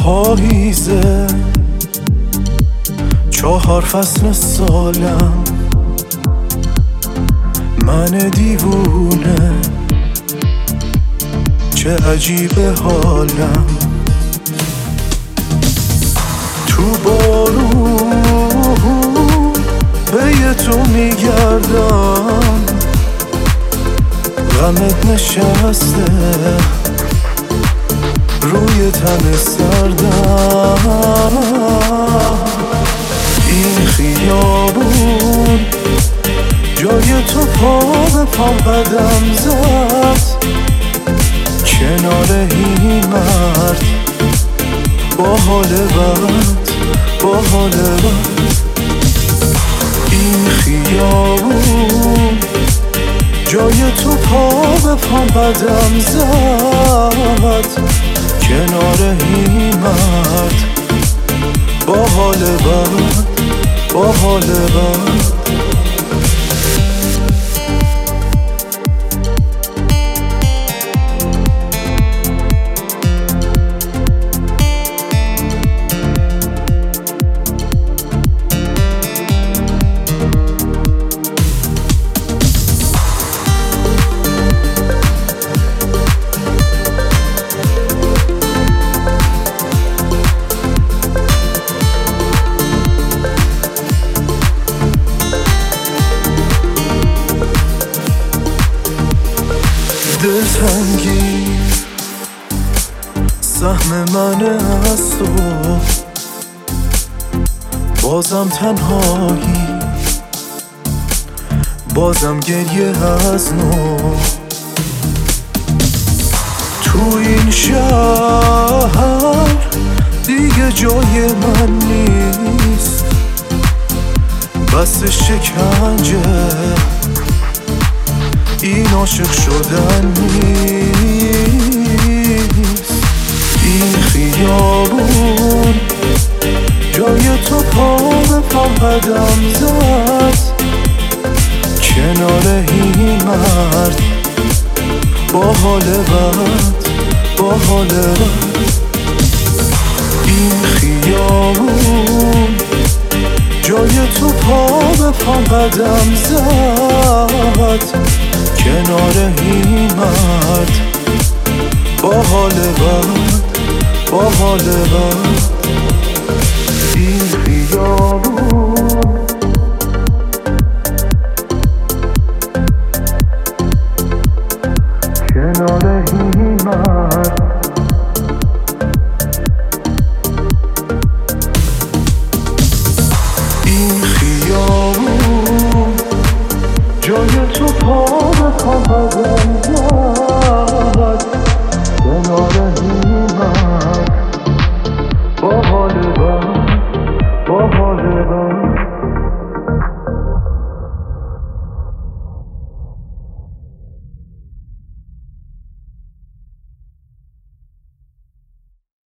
پاییزه 4 فصل سالم، من دیوونه چه عجیبه حالم. تو بارون پی تو میگردم، غمت نشسته روی تن سردم. این خیابون جای تو پا به پام قدم زد، کنار این مرد با حال بد، با حال بد. این خیابون جای تو پا به پام قدم زد، کنار این مرد با حال بد، با حال بد. دلتنگی سهم من از تو، بازم تنهایی، بازم گریه از نو. تو این شهر دیگه جای من نیست، بس شکنجه این عاشق شدن نیست. این خیابون جای تو پا به پام قدم زد، کنار این مرد با حال بد، با حال بد. این خیابون جای تو پا به پام قدم زد، کنار این مرد با حال بد، با حال بد. این خیابون کنار این مرد این خیابون جای تو پا به پام قدم